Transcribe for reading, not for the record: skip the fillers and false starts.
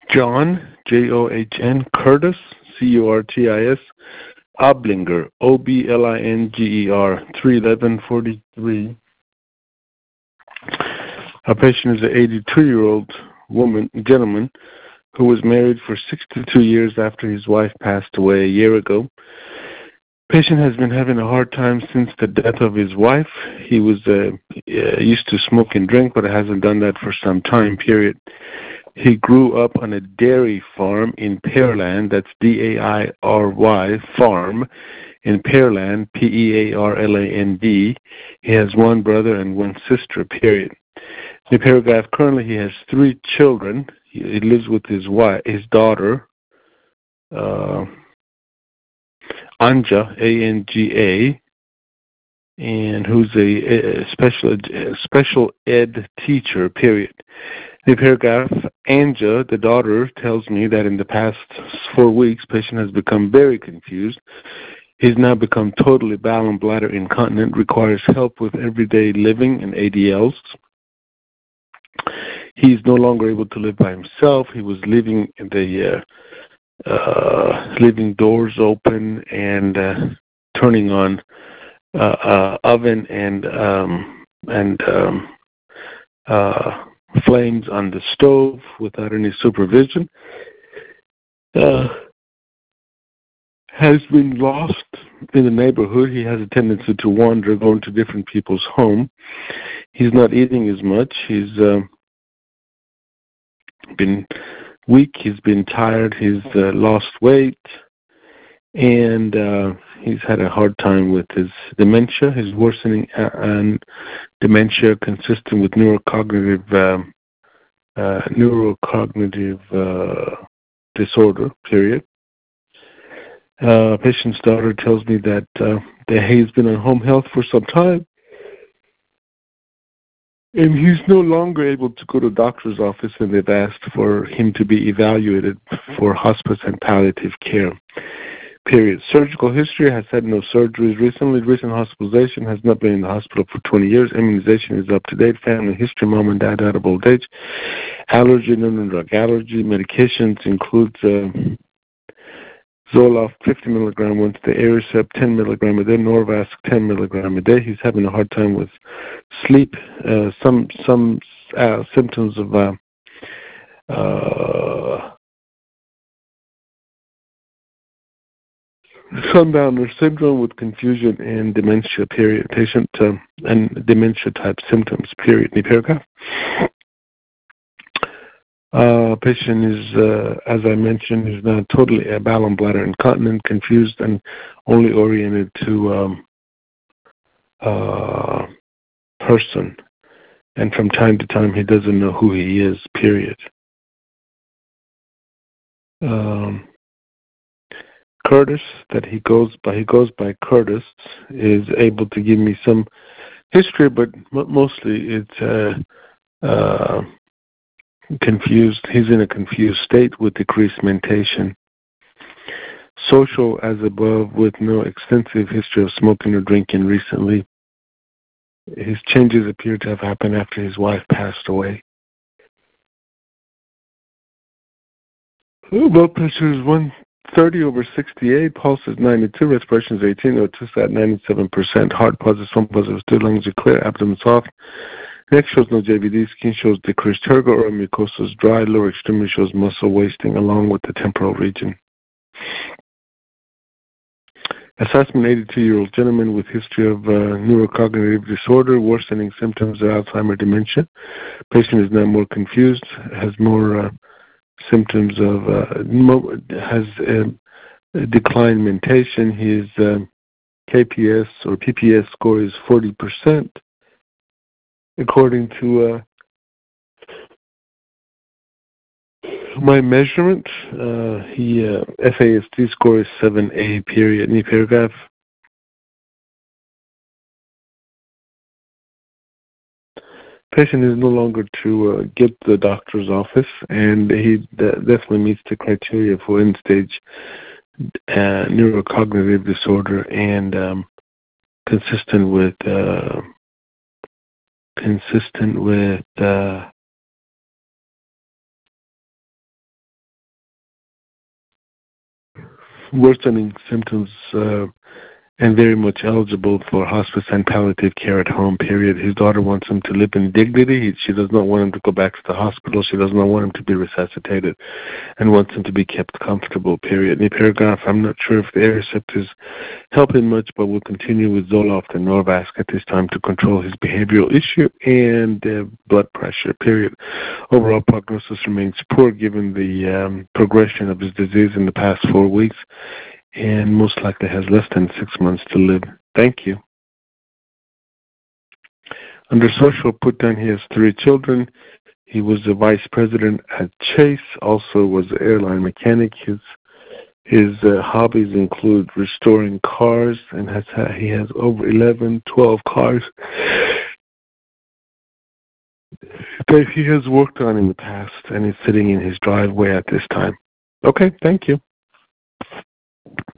John, John, Curtis, Curtis, Oblinger, Oblinger, 31143. Our patient is an 82-year-old gentleman, who was married for 62 years after his wife passed away a year ago. Patient has been having a hard time since the death of his wife. He was used to smoke and drink, but hasn't done that for some time, period. He grew up on a dairy farm in Pearland, that's Dairy farm, in Pearland, Pearland. He has one brother and one sister, period. In the paragraph, currently he has 3 children. He lives with his wife, his daughter, Anja, Anga, and who's a special ed teacher, period. In the paragraph, Anja, the daughter, tells me that in the past 4 weeks, patient has become very confused. He's now become totally bowel and bladder incontinent, requires help with everyday living and ADLs. He's no longer able to live by himself. He was leaving leaving doors open and turning on oven and flames on the stove without any supervision. Has been lost in the neighborhood. He has a tendency to wander, going to different people's home. He's not eating as much. He's been weak. He's been tired. He's lost weight, and he's had a hard time with his dementia. His worsening and dementia consistent with neurocognitive disorder, period. Patient's daughter tells me that he's been on home health for some time, and he's no longer able to go to the doctor's office, and they've asked for him to be evaluated for hospice and palliative care, period. Surgical history: has had no surgeries recently. Recent hospitalization: has not been in the hospital for 20 years. Immunization is up to date. Family history: mom and dad died of old age. Allergy: no drug allergy. Medications includes Zoloft 50 milligram once a day, Aricept 10 milligram a day, Norvasc 10 milligram a day. He's having a hard time with sleep. Some symptoms of Sundowner syndrome with confusion and dementia, period. Patient and dementia type symptoms, period. Any paragraph? Patient is, as I mentioned, is now totally bowel and bladder incontinent, confused, and only oriented to person. And from time to time, he doesn't know who he is, period. Curtis, that he goes by Curtis, is able to give me some history, but mostly it's confused. He's in a confused state with decreased mentation. Social as above, with no extensive history of smoking or drinking recently. His changes appear to have happened after his wife passed away. Blood pressure is 130/68, pulse is 92, respiration is 18, O2 at 97%, heart positive, swim positive, 2 lungs are clear, abdomen soft. Neck shows no JVD, skin shows decreased turgor, or mucosa is dry, lower extremity shows muscle wasting along with the temporal region. Assessment: 82-year-old gentleman with history of neurocognitive disorder, worsening symptoms of Alzheimer's dementia. Patient is now more confused, has more symptoms of, has declined mentation. His KPS or PPS score is 40%. According to my measurement, FASD score is 7A, period. Any paragraph? Patient is no longer to get to the doctor's office, and he definitely meets the criteria for end-stage neurocognitive disorder and consistent with worsening symptoms and very much eligible for hospice and palliative care at home, period. His daughter wants him to live in dignity. She does not want him to go back to the hospital. She does not want him to be resuscitated and wants him to be kept comfortable, period. In the paragraph, I'm not sure if the Aricept is helping much, but we'll continue with Zoloft and Norvasc at this time to control his behavioral issue and blood pressure, period. Overall prognosis remains poor given the progression of his disease in the past 4 weeks, and most likely has less than 6 months to live. Thank you. Under social put down he has 3 children. He was the vice president at Chase, also was an airline mechanic. His hobbies include restoring cars, and he has over 12 cars that he has worked on in the past, and is sitting in his driveway at this time. Okay, thank you.